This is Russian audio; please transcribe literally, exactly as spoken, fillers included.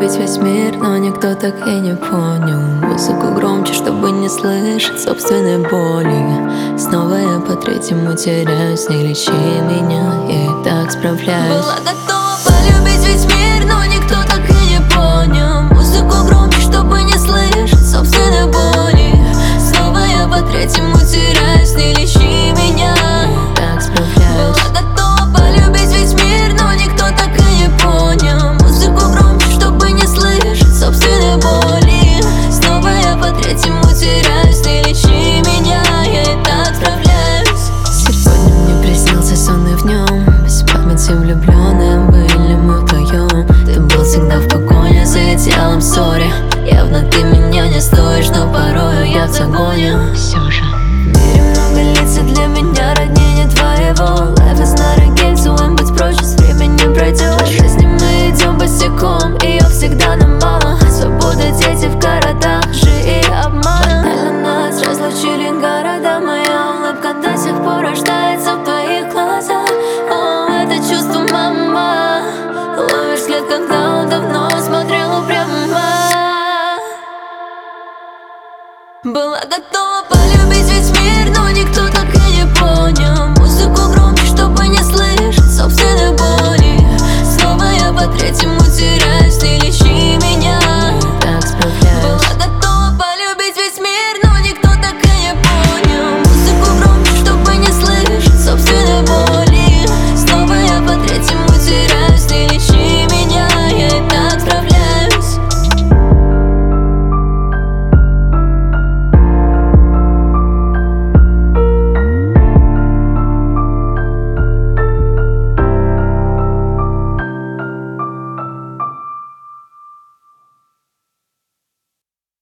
полюбить весь мир, но никто так и не понял. Музыку громче, чтобы не слышать собственной боли. Снова я по третьему теряюсь, не лечи меня, я и так справляюсь. Была готова полюбить весь мир, но никто так и не понял. Музыку громче, чтобы не слышать собственной боли. Снова я по третьему теряюсь, не лечи меня, я и так справляюсь. Была готова полюбить весь мир, но никто так и не понял. Музыку громче, чтобы не слышать собственной боли. Снова я по третьему теряюсь, не лечи меня, я и так справляюсь. Сегодня мне приснился сон, и в нем без памяти влюбленные были мы вдвоем. Ты был всегда в погоне за идеалом, сори. Явно ты меня не стоишь, но порою я в загоне. Все же В мире много лиц, и для меня роднее не твоего. Life is not a game, so I'm быть проще, с временем пройдет. По жизни мы идем босиком, ее всегда нам мало. Свобода, дети в городах, лжи и обмана. Банально нас разлучили города, моя улыбка до сих пор рождается в твоих глазах. О, это чувство, мама, ловишь след, когда он давно смотрел упрямо. Была готова полюбить